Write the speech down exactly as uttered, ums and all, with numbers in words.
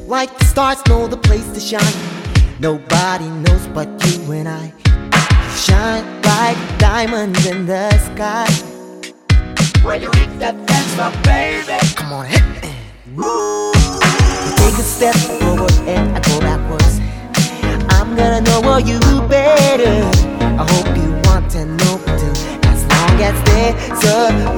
Like the stars know the place to shine. Nobody knows but you and I. Shine like diamonds in the sky. When you reach that dance floor, baby, come on, hit me. Woo. You take a step forward and I go backwards. I'm gonna know you better. I hope you want to know too. As long as there's a